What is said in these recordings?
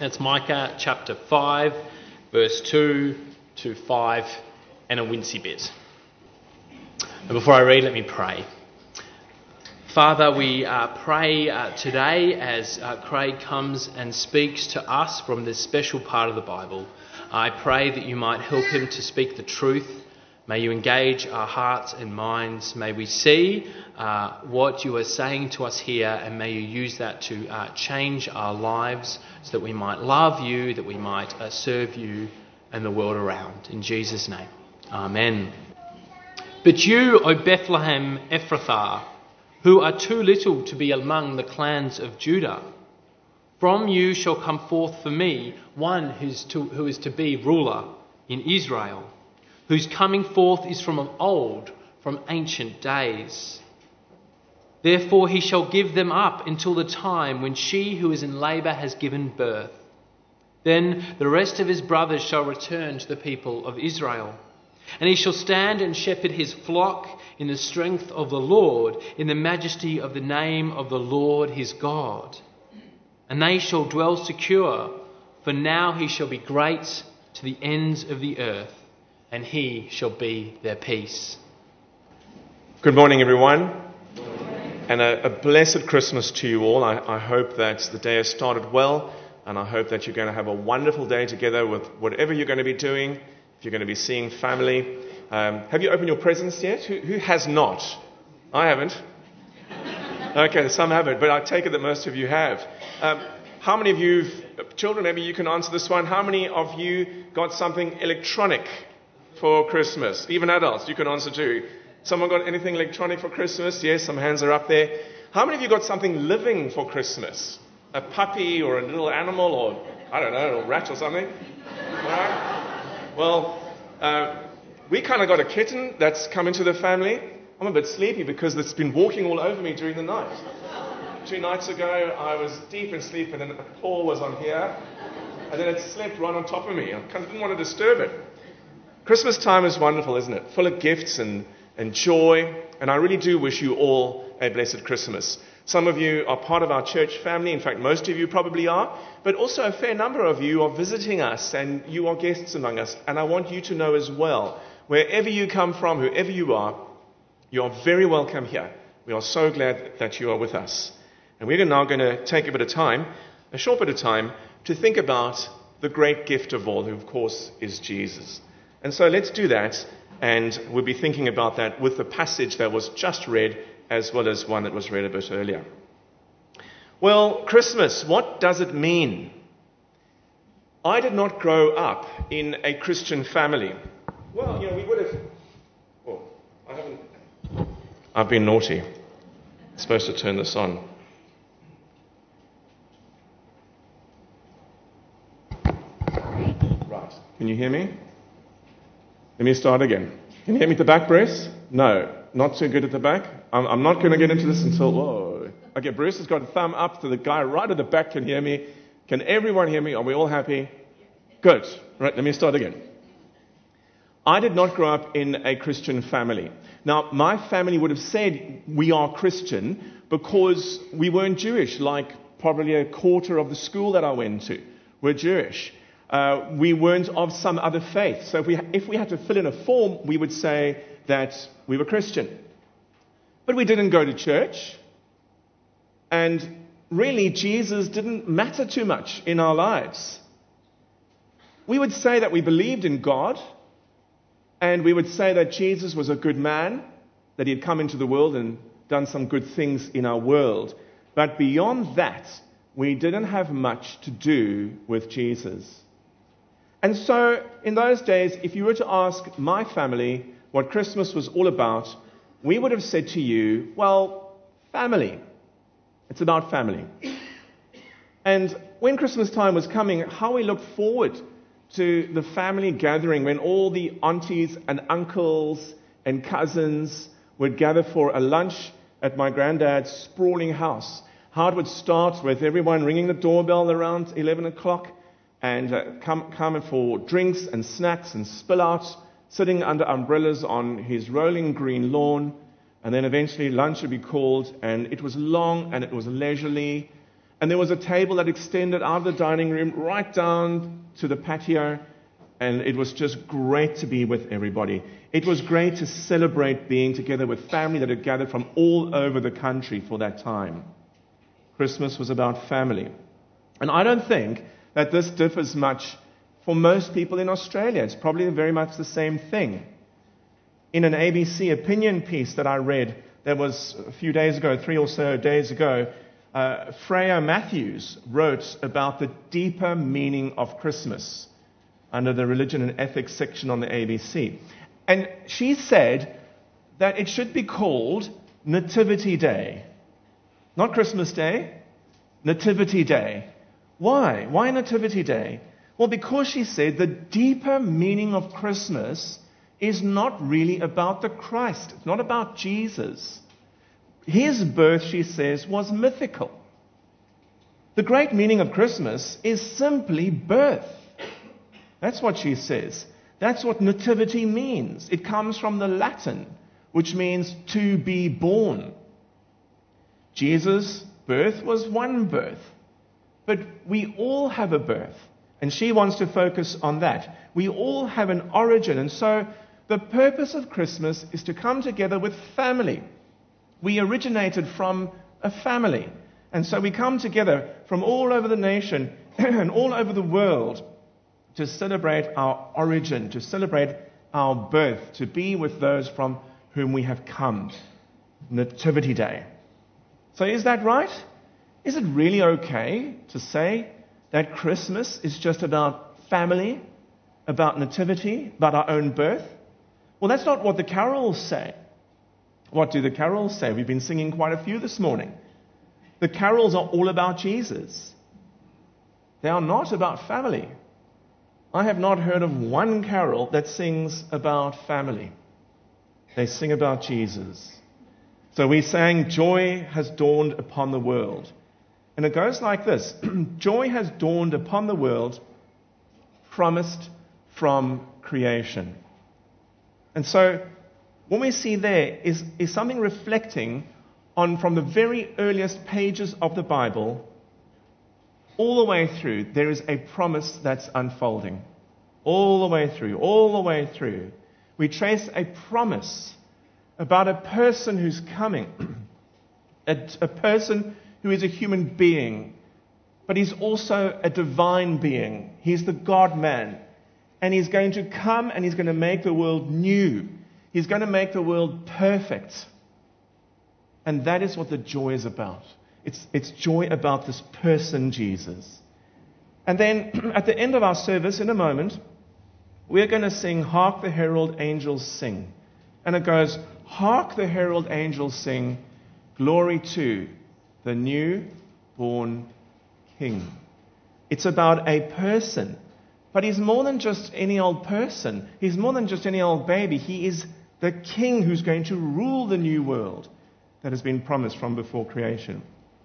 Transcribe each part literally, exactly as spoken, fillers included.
That's Micah chapter five, verse two to five, and a wincy bit. And before I read, let me pray. Father, we uh, pray uh, today as uh, Craig comes and speaks to us from this special part of the Bible. I pray that you might help him to speak the truth. May you engage our hearts and minds. May we see uh, what you are saying to us here, and may you use that to uh, change our lives so that we might love you, that we might uh, serve you and the world around. In Jesus' name, amen. But you, O Bethlehem Ephrathah, who are too little to be among the clans of Judah, from you shall come forth for me one who's to, who is to be ruler in Israel, whose coming forth is from of old, from ancient days. Therefore he shall give them up until the time when she who is in labour has given birth. Then the rest of his brothers shall return to the people of Israel. And he shall stand and shepherd his flock in the strength of the Lord, in the majesty of the name of the Lord his God. And they shall dwell secure, for now he shall be great to the ends of the earth, and he shall be their peace. Good morning, everyone, and a, a blessed Christmas to you all. I, I hope that the day has started well, and I hope that you're going to have a wonderful day together with whatever you're going to be doing. If you're going to be seeing family. Um, have you opened your presents yet? Who, who has not? I haven't. Okay, some haven't, but I take it that most of you have. Um, how many of you, children, maybe you can answer this one. How many of you got something electronic for Christmas? Even adults, you can answer too. Someone got anything electronic for Christmas? Yes, some hands are up there. How many of you got something living for Christmas? A puppy or a little animal or, I don't know, a rat or something? All right. Well, uh, we kind of got a kitten that's come into the family. I'm a bit sleepy because it's been walking all over me during the night. Two nights ago, I was deep in sleep and then a paw was on here. And then it slept right on top of me. I kind of didn't want to disturb it. Christmas time is wonderful, isn't it? Full of gifts and, and joy. And I really do wish you all a blessed Christmas. Some of you are part of our church family. In fact, most of you probably are. But also a fair number of you are visiting us and you are guests among us. And I want you to know as well, wherever you come from, whoever you are, you are very welcome here. We are so glad that you are with us. And we're now going to take a bit of time, a short bit of time, to think about the great gift of all, who of course is Jesus. And so let's do that. And we'll be thinking about that with the passage that was just read, as well as one that was read a bit earlier. Well, Christmas, what does it mean? I did not grow up in a Christian family. Well, you know, we would have... Oh, I haven't... I've been naughty. I'm supposed to turn this on. Right. Can you hear me? Let me start again. Can you hear me at the back, Bruce? No. Not too good at the back. I'm, I'm not going to get into this until... Whoa. Okay, Bruce has got a thumb up, so the guy right at the back can hear me. Can everyone hear me? Are we all happy? Good. Right, let me start again. I did not grow up in a Christian family. Now, my family would have said we are Christian because we weren't Jewish, like probably a quarter of the school that I went to were Jewish. Uh, we weren't of some other faith. So if we, if we had to fill in a form, we would say that we were Christian. But we didn't go to church. And really, Jesus didn't matter too much in our lives. We would say that we believed in God. And we would say that Jesus was a good man, that he had come into the world and done some good things in our world. But beyond that, we didn't have much to do with Jesus. And so, in those days, if you were to ask my family what Christmas was all about, we would have said to you, well, family. It's about family. And when Christmas time was coming, how we looked forward to the family gathering when all the aunties and uncles and cousins would gather for a lunch at my granddad's sprawling house. How it would start with everyone ringing the doorbell around eleven o'clock and uh, come, come for drinks and snacks and spill out, sitting under umbrellas on his rolling green lawn. And then eventually lunch would be called, and it was long and it was leisurely. And there was a table that extended out of the dining room right down to the patio. And it was just great to be with everybody. It was great to celebrate being together with family that had gathered from all over the country for that time. Christmas was about family. And I don't think that this differs much for most people in Australia. It's probably very much the same thing. In an A B C opinion piece that I read, that was a few days ago, three or so days ago, uh, Freya Matthews wrote about the deeper meaning of Christmas under the religion and ethics section on the A B C. And she said that it should be called Nativity Day. Not Christmas Day, Nativity Day. Why? Why Nativity Day? Well, because she said the deeper meaning of Christmas is not really about the Christ. It's not about Jesus. His birth, she says, was mythical. The great meaning of Christmas is simply birth. That's what she says. That's what nativity means. It comes from the Latin, which means to be born. Jesus' birth was one birth. But we all have a birth. And she wants to focus on that. We all have an origin. And so the purpose of Christmas is to come together with family. We originated from a family. And so we come together from all over the nation and all over the world to celebrate our origin, to celebrate our birth, to be with those from whom we have come. Nativity Day. So is that right? Is it really okay to say that Christmas is just about family, about nativity, about our own birth? Well, that's not what the carols say. What do the carols say? We've been singing quite a few this morning. The carols are all about Jesus. They are not about family. I have not heard of one carol that sings about family. They sing about Jesus. So we sang, "Joy has dawned upon the world." And it goes like this. Joy has dawned upon the world, promised from creation. And so what we see there is, is something reflecting on, from the very earliest pages of the Bible, all the way through, there is a promise that's unfolding. All the way through, all the way through. We trace a promise about a person who's coming. a, a person who is a human being, but he's also a divine being. He's the God-man. And he's going to come and he's going to make the world new. He's going to make the world perfect. And that is what the joy is about. It's, it's joy about this person, Jesus. And then at the end of our service, in a moment, we're going to sing, "Hark the Herald Angels Sing." And it goes, "Hark the herald angels sing, glory to the new-born King." It's about a person. But he's more than just any old person. He's more than just any old baby. He is the King who's going to rule the new world that has been promised from before creation.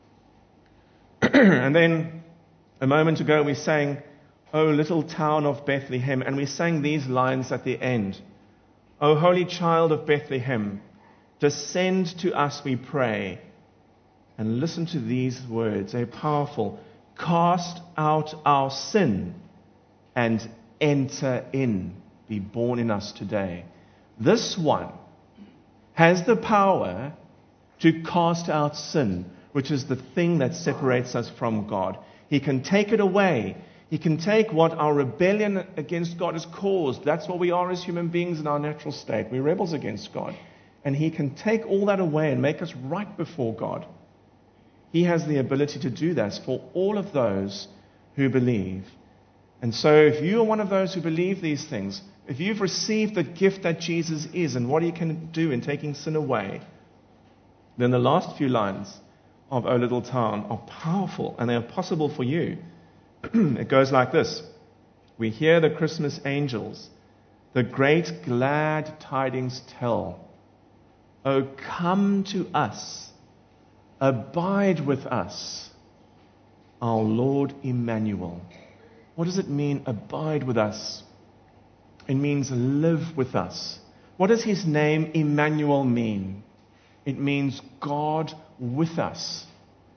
And then a moment ago we sang, "O little town of Bethlehem," and we sang these lines at the end. "O holy child of Bethlehem, descend to us, we pray." And listen to these words, they're powerful. "Cast out our sin and enter in. Be born in us today." This one has the power to cast out sin, which is the thing that separates us from God. He can take it away. He can take what our rebellion against God has caused. That's what we are as human beings in our natural state. We're rebels against God. And He can take all that away and make us right before God. He has the ability to do that for all of those who believe. And so if you are one of those who believe these things, if you've received the gift that Jesus is and what He can do in taking sin away, then the last few lines of "O Little Town" are powerful and they are possible for you. It goes like this. "We hear the Christmas angels, the great glad tidings tell. O come to us, abide with us, our Lord Emmanuel." What does it mean, abide with us? It means live with us. What does His name Emmanuel mean? It means God with us.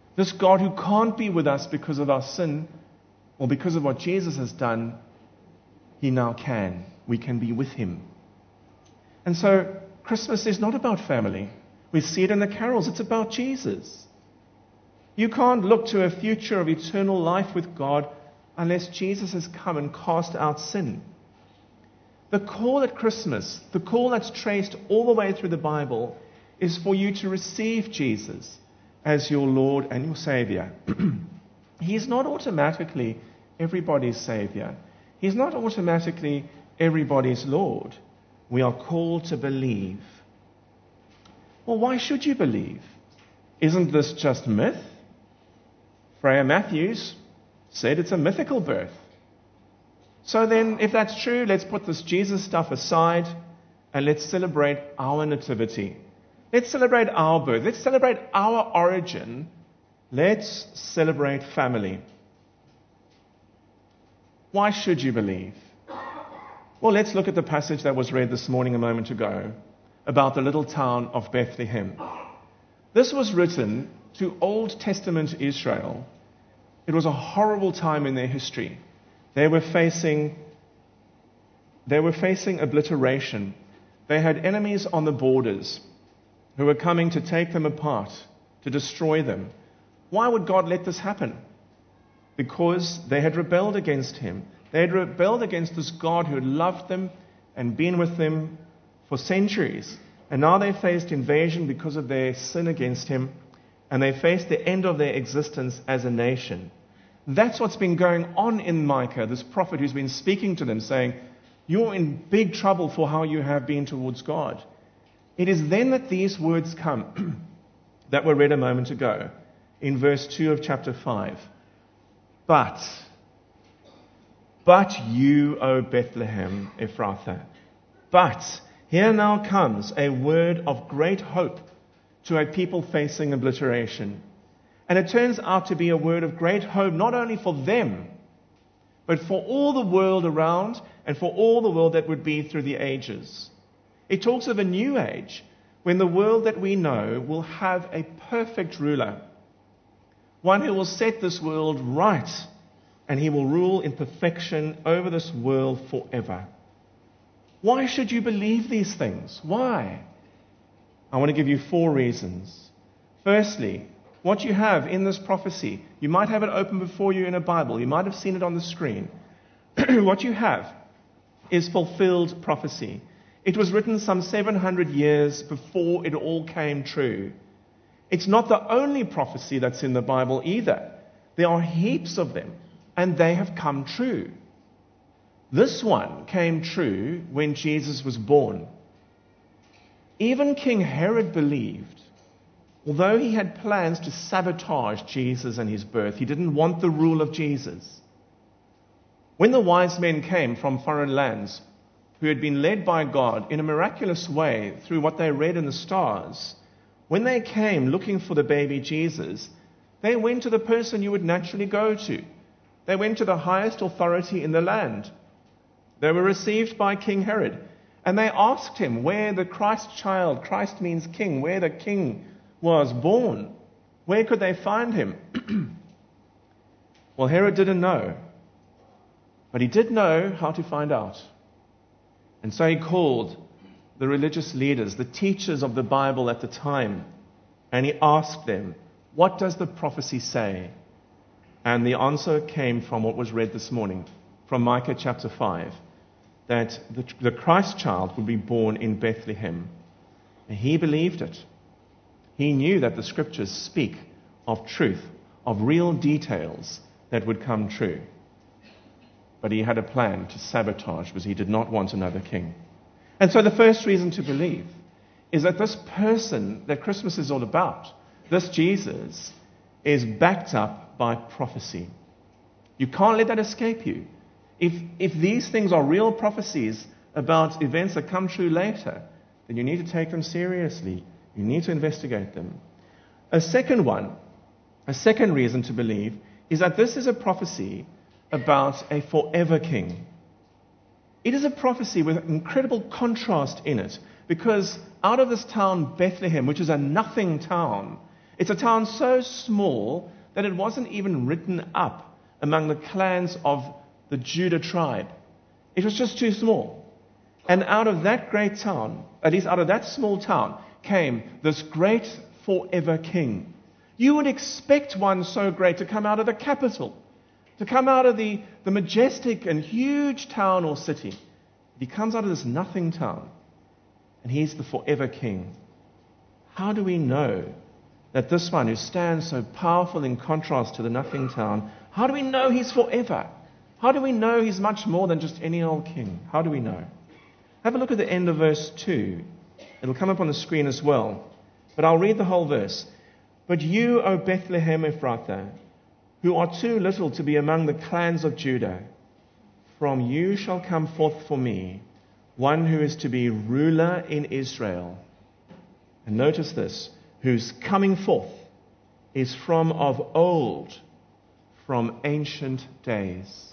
This God who can't be with us because of our sin or because of what Jesus has done, he now can. We can be with him. And so Christmas is not about family. We see it in the carols. It's about Jesus. You can't look to a future of eternal life with God unless Jesus has come and cast out sin. The call at Christmas, the call that's traced all the way through the Bible, is for you to receive Jesus as your Lord and your Savior. He's not automatically everybody's Savior. He's not automatically everybody's Lord. We are called to believe. Well, why should you believe? Isn't this just myth? Freya Matthews said it's a mythical birth. So then, if that's true, let's put this Jesus stuff aside and let's celebrate our nativity. Let's celebrate our birth. Let's celebrate our origin. Let's celebrate family. Why should you believe? Well, let's look at the passage that was read this morning a moment ago about the little town of Bethlehem. This was written to Old Testament Israel. It was a horrible time in their history. They were facing, they were facing obliteration. They had enemies on the borders who were coming to take them apart, to destroy them. Why would God let this happen? Because they had rebelled against him. They had rebelled against this God who had loved them and been with them for centuries. And now they faced invasion because of their sin against him, and they faced the end of their existence as a nation. That's what's been going on in Micah, this prophet who's been speaking to them, saying, you're in big trouble for how you have been towards God. It is then that these words come that were read a moment ago in verse two of chapter five. But, but you, O Bethlehem Ephrathah, but here now comes a word of great hope to a people facing obliteration. And it turns out to be a word of great hope, not only for them, but for all the world around and for all the world that would be through the ages. It talks of a new age when the world that we know will have a perfect ruler, one who will set this world right, and he will rule in perfection over this world forever. Why should you believe these things? Why? I want to give you four reasons. Firstly, what you have in this prophecy, you might have it open before you in a Bible, you might have seen it on the screen. What you have is fulfilled prophecy. It was written some seven hundred years before it all came true. It's not the only prophecy that's in the Bible either. There are heaps of them, and they have come true. This one came true when Jesus was born. Even King Herod believed, although he had plans to sabotage Jesus and his birth, he didn't want the rule of Jesus. When the wise men came from foreign lands, who had been led by God in a miraculous way through what they read in the stars, when they came looking for the baby Jesus, they went to the person you would naturally go to. They went to the highest authority in the land. They were received by King Herod, and they asked him where the Christ child, Christ means king, where the king was born. Where could they find him? Well, Herod didn't know, but he did know how to find out. And so he called the religious leaders, the teachers of the Bible at the time, and he asked them, what does the prophecy say? And the answer came from what was read this morning, from Micah chapter five, that the, the Christ child would be born in Bethlehem. And he believed it. He knew that the scriptures speak of truth, of real details that would come true. But he had a plan to sabotage because he did not want another king. And so the first reason to believe is that this person that Christmas is all about, this Jesus, is backed up by prophecy. You can't let that escape you. If, if these things are real prophecies about events that come true later, then you need to take them seriously. You need to investigate them. A second one, a second reason to believe, is that this is a prophecy about a forever king. It is a prophecy with incredible contrast in it, because out of this town, Bethlehem, which is a nothing town, It's a town so small that it wasn't even written up among the clans of the Judah tribe. It was just too small. And out of that great town, at least out of that small town, came this great forever king. You would expect one so great to come out of the capital, to come out of the, the majestic and huge town or city. He comes out of this nothing town, and he's the forever king. How do we know that this one who stands so powerful in contrast to the nothing town, how do we know he's forever? How do we know he's much more than just any old king? How do we know? Have a look at the end of verse two. It'll come up on the screen as well. But I'll read the whole verse. But you, O Bethlehem Ephrathah, who are too little to be among the clans of Judah, from you shall come forth for me one who is to be ruler in Israel. And notice this, whose coming forth is from of old, from ancient days.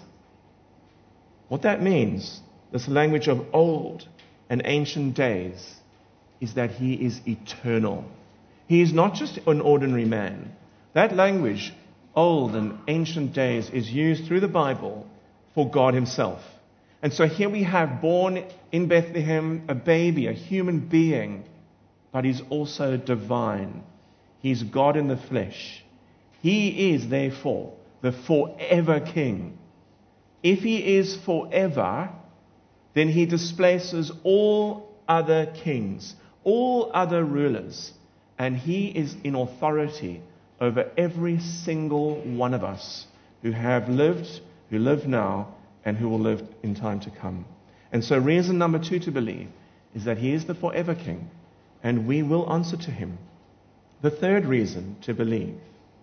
What that means, this language of old and ancient days, is that he is eternal. He is not just an ordinary man. That language, old and ancient days, is used through the Bible for God himself. And so here we have born in Bethlehem a baby, a human being, but he's also divine. He's God in the flesh. He is, therefore, the forever king. If he is forever, then he displaces all other kings, all other rulers, and he is in authority over every single one of us who have lived, who live now, and who will live in time to come. And so reason number two to believe is that he is the forever king, and we will answer to him. The third reason to believe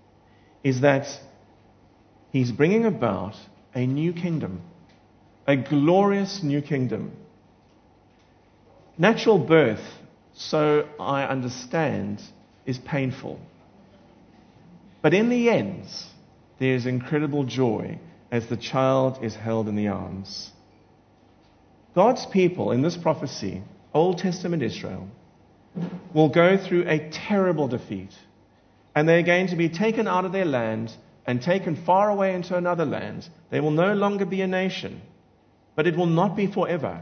is that he's bringing about a new kingdom, a glorious new kingdom. Natural birth, so I understand, is painful. But in the end, there is incredible joy as the child is held in the arms. God's people in this prophecy, Old Testament Israel, will go through a terrible defeat. And they're going to be taken out of their land and taken far away into another land. They will no longer be a nation, but it will not be forever.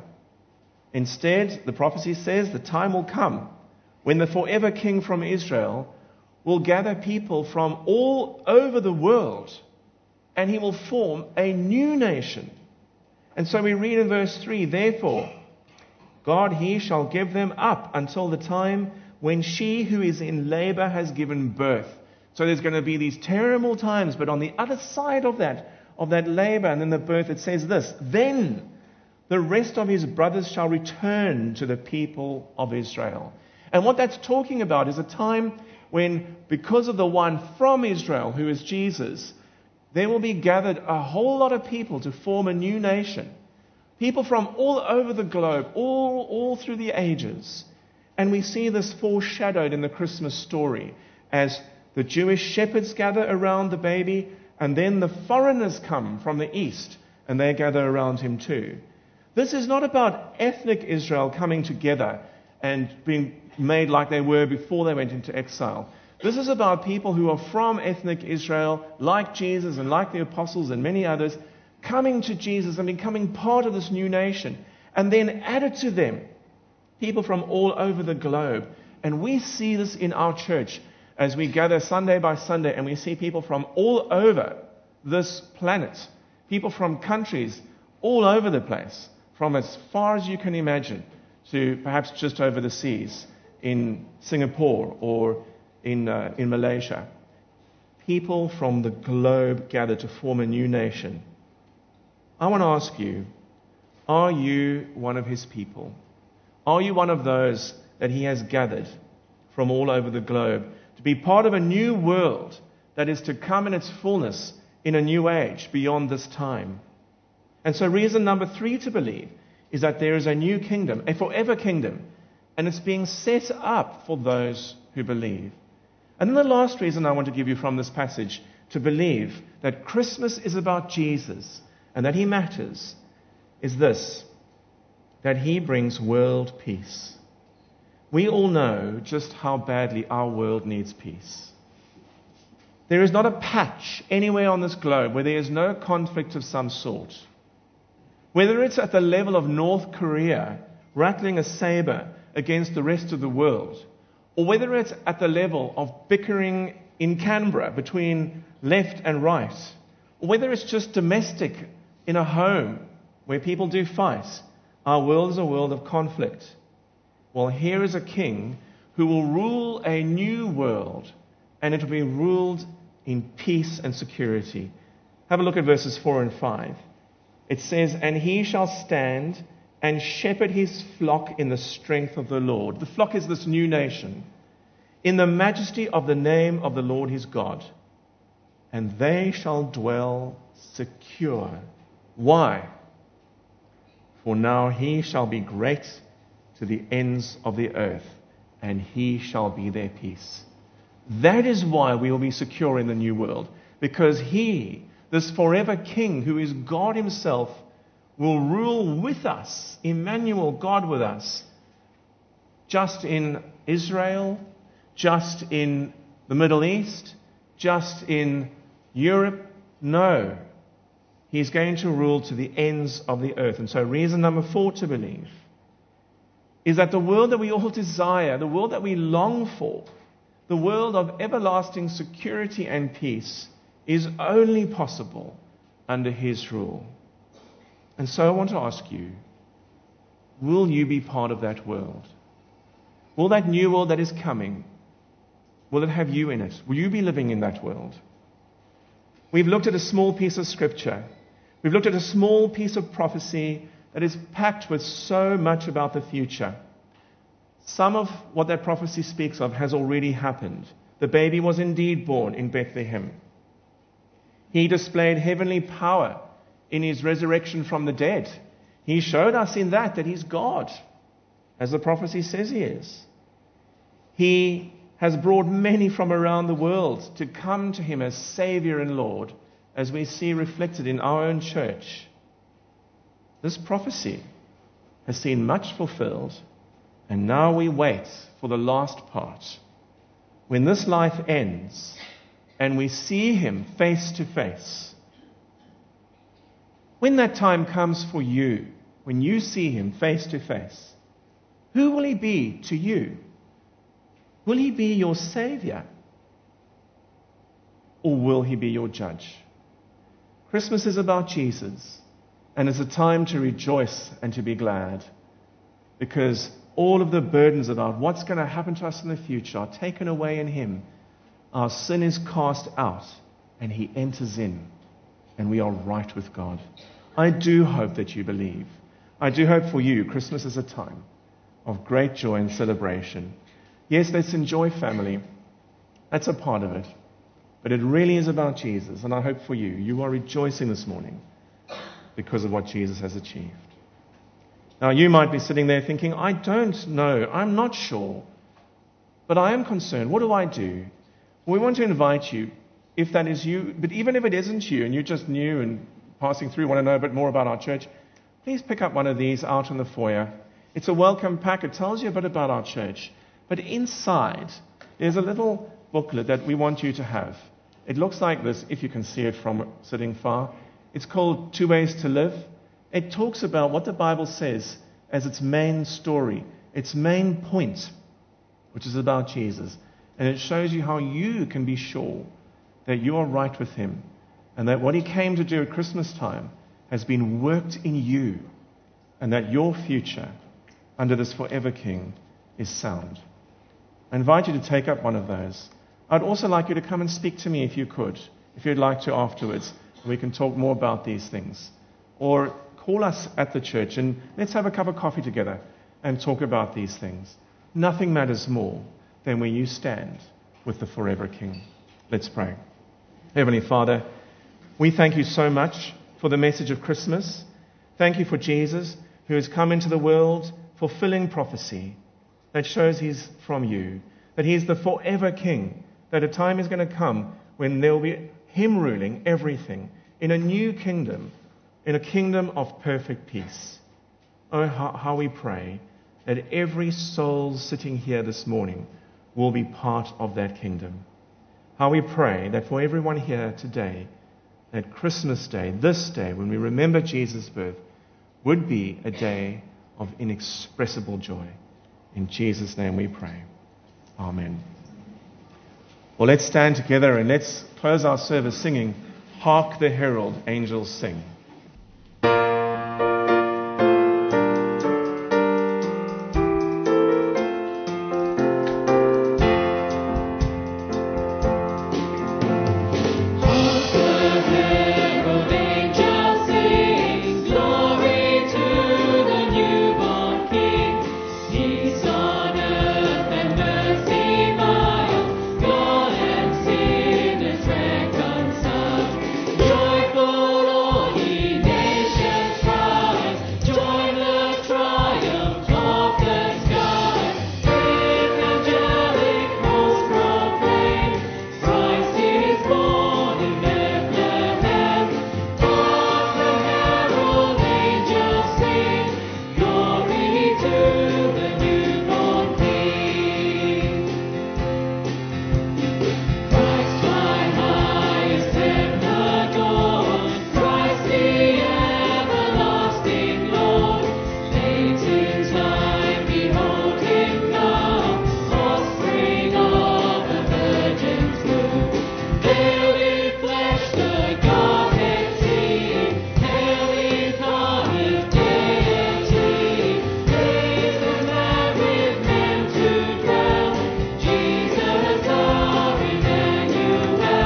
Instead, the prophecy says the time will come when the forever king from Israel will gather people from all over the world, and he will form a new nation. And so we read in verse three, therefore, God, he shall give them up until the time when she who is in labor has given birth. So there's going to be these terrible times, but on the other side of that, of that labor and then the birth, it says this, then the rest of his brothers shall return to the people of Israel. And what that's talking about is a time when, because of the one from Israel, who is Jesus, there will be gathered a whole lot of people to form a new nation. People from all over the globe, all, all through the ages. And we see this foreshadowed in the Christmas story as the Jewish shepherds gather around the baby, and then the foreigners come from the east, and they gather around him too. This is not about ethnic Israel coming together and being made like they were before they went into exile. This is about people who are from ethnic Israel, like Jesus and like the apostles and many others, coming to Jesus and becoming part of this new nation. And then added to them, people from all over the globe. And we see this in our church as we gather Sunday by Sunday, and we see people from all over this planet, people from countries all over the place, from as far as you can imagine to perhaps just over the seas in Singapore or in, uh, in Malaysia. People from the globe gather to form a new nation. I want to ask you, are you one of his people? Are you one of those that he has gathered from all over the globe to be part of a new world that is to come in its fullness in a new age beyond this time? And so reason number three to believe is that there is a new kingdom, a forever kingdom, and it's being set up for those who believe. And then the last reason I want to give you from this passage to believe that Christmas is about Jesus and that he matters is this, that he brings world peace. We all know just how badly our world needs peace. There is not a patch anywhere on this globe where there is no conflict of some sort. Whether it's at the level of North Korea rattling a saber against the rest of the world, or whether it's at the level of bickering in Canberra between left and right, or whether it's just domestic in a home where people do fight, our world is a world of conflict. Well, here is a king who will rule a new world, and it will be ruled in peace and security. Have a look at verses four and five. It says, "And he shall stand and shepherd his flock in the strength of the Lord." The flock is this new nation. "In the majesty of the name of the Lord his God. And they shall dwell secure." Why? "For now he shall be great to the ends of the earth, and he shall be their peace." That is why we will be secure in the new world. Because he, this forever king who is God himself, will rule with us, Emmanuel, God with us, just in Israel, just in the Middle East, just in Europe. No. He's going to rule to the ends of the earth. And so reason number four to believe is that the world that we all desire, the world that we long for, the world of everlasting security and peace, is only possible under his rule. And so I want to ask you, will you be part of that world? Will that new world that is coming, will it have you in it? Will you be living in that world? We've looked at a small piece of scripture. We've looked at a small piece of prophecy that is packed with so much about the future. Some of what that prophecy speaks of has already happened. The baby was indeed born in Bethlehem. He displayed heavenly power in his resurrection from the dead. He showed us in that that he's God, as the prophecy says he is. He has brought many from around the world to come to him as Savior and Lord, as we see reflected in our own church. This prophecy has seen much fulfilled, and now we wait for the last part, when this life ends and we see him face to face. When that time comes for you, when you see him face to face, who will he be to you? Will he be your Savior? Or will he be your judge? Christmas is about Jesus, and it's a time to rejoice and to be glad, because all of the burdens about what's going to happen to us in the future are taken away in him. Our sin is cast out, and he enters in, and we are right with God. I do hope that you believe. I do hope for you, Christmas is a time of great joy and celebration. Yes, let's enjoy family. That's a part of it. But it really is about Jesus, and I hope for you, you are rejoicing this morning because of what Jesus has achieved. Now, you might be sitting there thinking, I don't know, I'm not sure, but I am concerned. What do I do? We want to invite you, if that is you, but even if it isn't you, and you're just new and passing through, want to know a bit more about our church, please pick up one of these out in the foyer. It's a welcome pack. It tells you a bit about our church. But inside, there's a little booklet that we want you to have. It looks like this, if you can see it from sitting far. It's called Two Ways to Live. It talks about what the Bible says as its main story, its main point, which is about Jesus. And it shows you how you can be sure that you are right with him, and that what he came to do at Christmas time has been worked in you, and that your future under this forever King is sound. I invite you to take up one of those. I'd also like you to come and speak to me if you could, if you'd like to afterwards. We can talk more about these things. Or call us at the church and let's have a cup of coffee together and talk about these things. Nothing matters more than where you stand with the forever King. Let's pray. Heavenly Father, we thank you so much for the message of Christmas. Thank you for Jesus, who has come into the world fulfilling prophecy that shows he's from you, that he's the forever King, that a time is going to come when there will be him ruling everything in a new kingdom, in a kingdom of perfect peace. Oh, how, how we pray that every soul sitting here this morning will be part of that kingdom. how we pray that for everyone here today, that Christmas Day, this day, when we remember Jesus' birth, would be a day of inexpressible joy. In Jesus' name we pray. Amen. Well, let's stand together and let's close our service singing, Hark the Herald Angels Sing.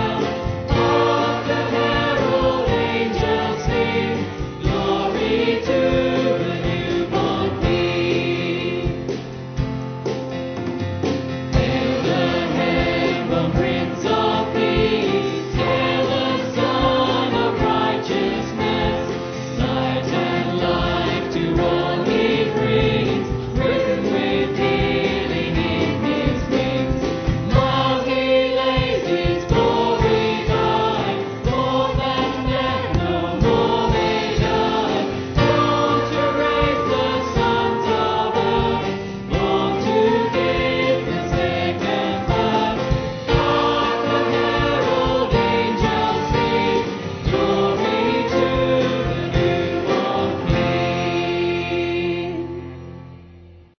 Glory to